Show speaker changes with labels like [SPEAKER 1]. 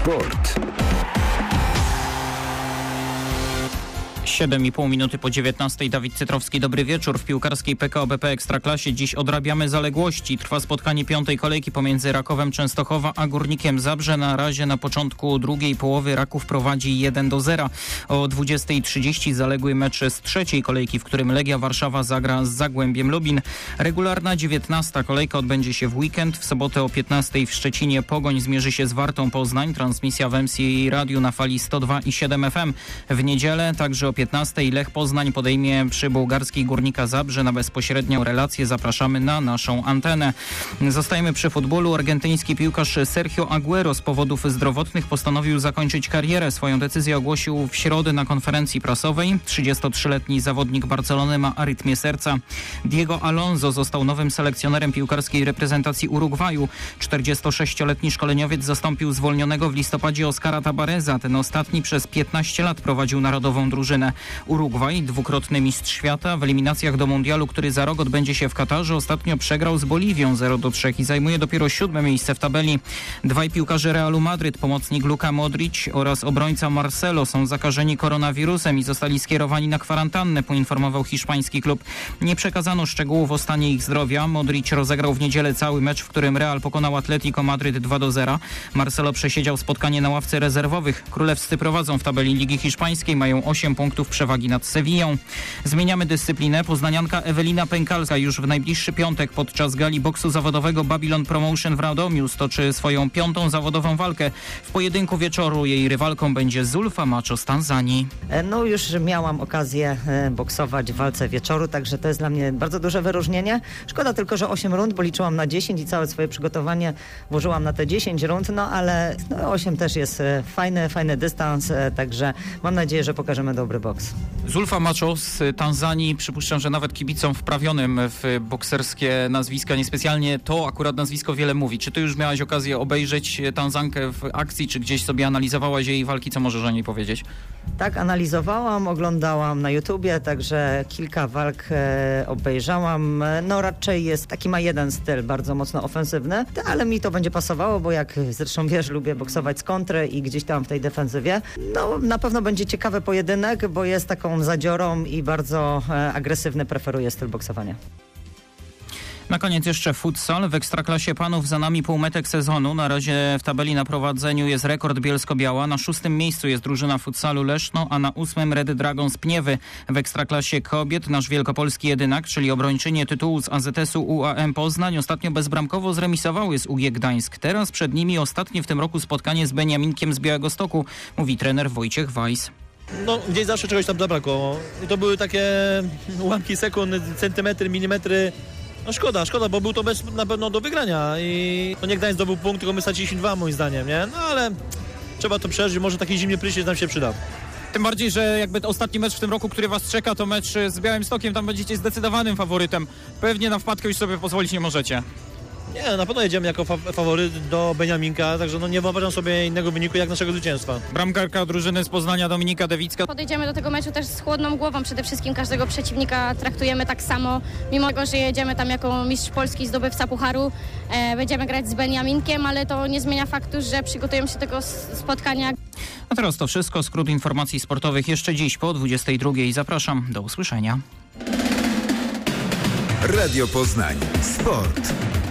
[SPEAKER 1] Sport.
[SPEAKER 2] 7,5 minuty po 19. Dawid Cytrowski, dobry wieczór. W piłkarskiej PKO BP Ekstraklasie dziś odrabiamy zaległości. Trwa spotkanie piątej kolejki pomiędzy Rakowem Częstochowa a Górnikiem Zabrze. Na razie na początku drugiej połowy Raków prowadzi 1-0. O 20:30 zaległy mecz z trzeciej kolejki, w którym Legia Warszawa zagra z Zagłębiem Lubin. Regularna 19. kolejka odbędzie się w weekend. W sobotę o 15:00 w Szczecinie Pogoń zmierzy się z Wartą Poznań. Transmisja w MCA Radiu na fali 102,7 FM. W niedzielę także o 15:00 Lech Poznań podejmie przy bułgarskiej Górnika Zabrze. Na bezpośrednią relację zapraszamy na naszą antenę. Zostajemy przy futbolu. Argentyński piłkarz Sergio Agüero z powodów zdrowotnych postanowił zakończyć karierę. Swoją decyzję ogłosił w środę na konferencji prasowej. 33-letni zawodnik Barcelony ma arytmię serca. Diego Alonso został nowym selekcjonerem piłkarskiej reprezentacji Urugwaju. 46-letni szkoleniowiec zastąpił zwolnionego w listopadzie Oskara Tabareza. Ten ostatni przez 15 lat prowadził narodową drużynę. Urugwaj, dwukrotny mistrz świata, w eliminacjach do mundialu, który za rok odbędzie się w Katarze, ostatnio przegrał z Boliwią 0-3 i zajmuje dopiero 7. miejsce w tabeli. Dwaj piłkarze Realu Madryt, pomocnik Luka Modric oraz obrońca Marcelo są zakażeni koronawirusem i zostali skierowani na kwarantannę, poinformował hiszpański klub. Nie przekazano szczegółów o stanie ich zdrowia. Modric rozegrał w niedzielę cały mecz, w którym Real pokonał Atletico Madryt 2-0. Marcelo przesiedział spotkanie na ławce rezerwowych. Królewscy prowadzą w tabeli Ligi Hiszpańskiej, mają 8 punktów przewagi nad Sewillą. Zmieniamy dyscyplinę. Poznanianka Ewelina Pękalska już w najbliższy piątek podczas gali boksu zawodowego Babylon Promotion w Radomiu stoczy swoją 5. zawodową walkę. W pojedynku wieczoru jej rywalką będzie Zulfa Macho z Tanzanii.
[SPEAKER 3] No już miałam okazję boksować w walce wieczoru, także to jest dla mnie bardzo duże wyróżnienie. Szkoda tylko, że 8 rund, bo liczyłam na 10 i całe swoje przygotowanie włożyłam na te 10 rund, no ale 8 też jest fajny dystans, także mam nadzieję, że pokażemy dobry boks.
[SPEAKER 2] Zulfa Macho z Tanzanii, przypuszczam, że nawet kibicom wprawionym w bokserskie nazwiska niespecjalnie to akurat nazwisko wiele mówi. Czy ty już miałaś okazję obejrzeć Tanzankę w akcji, czy gdzieś sobie analizowałaś jej walki? Co możesz o niej powiedzieć?
[SPEAKER 3] Tak, analizowałam, oglądałam na YouTubie, także kilka walk obejrzałam. No raczej jest, taki ma jeden styl, bardzo mocno ofensywny, ale mi to będzie pasowało, bo jak zresztą wiesz, lubię boksować z kontry i gdzieś tam w tej defensywie. No na pewno będzie ciekawy pojedynek, bo jest taką zadziorą i bardzo agresywny, preferuje styl boksowania.
[SPEAKER 2] Na koniec jeszcze futsal. W Ekstraklasie panów za nami półmetek sezonu. Na razie w tabeli na prowadzeniu jest rekord Bielsko-Biała. Na 6. miejscu jest drużyna futsalu Leszno, a na 8. Red Dragons Pniewy. W Ekstraklasie kobiet nasz wielkopolski jedynak, czyli obrończynie tytułu z AZS-u UAM Poznań, ostatnio bezbramkowo zremisowały z UG Gdańsk. Teraz przed nimi ostatnie w tym roku spotkanie z Beniaminkiem z Białegostoku, mówi trener Wojciech Weiss.
[SPEAKER 4] No, gdzieś zawsze czegoś tam zabrakło. I to były takie ułamki sekund, centymetry, milimetry. No szkoda, bo był to mecz na pewno do wygrania i to nie Gdańsk zdobył punkt, tylko my straciliśmy 2 moim zdaniem, nie? No ale trzeba to przeżyć, może taki zimny prysznic nam się przyda.
[SPEAKER 2] Tym bardziej, że jakby ostatni mecz w tym roku, który was czeka, to mecz z Białymstokiem, tam będziecie zdecydowanym faworytem. Pewnie na wpadkę już sobie pozwolić nie możecie.
[SPEAKER 4] Nie, na pewno jedziemy jako faworyt do Beniaminka, także no nie wyobrażam sobie innego wyniku jak naszego zwycięstwa.
[SPEAKER 2] Bramkarka drużyny z Poznania Dominika Dewicka.
[SPEAKER 5] Podejdziemy do tego meczu też z chłodną głową. Przede wszystkim każdego przeciwnika traktujemy tak samo. Mimo tego, że jedziemy tam jako mistrz Polski, zdobywca pucharu, będziemy grać z Beniaminkiem, ale to nie zmienia faktu, że przygotujemy się do tego spotkania.
[SPEAKER 2] A teraz to wszystko. Skrót informacji sportowych jeszcze dziś po 22:00. Zapraszam. Do usłyszenia.
[SPEAKER 1] Radio Poznań. Sport.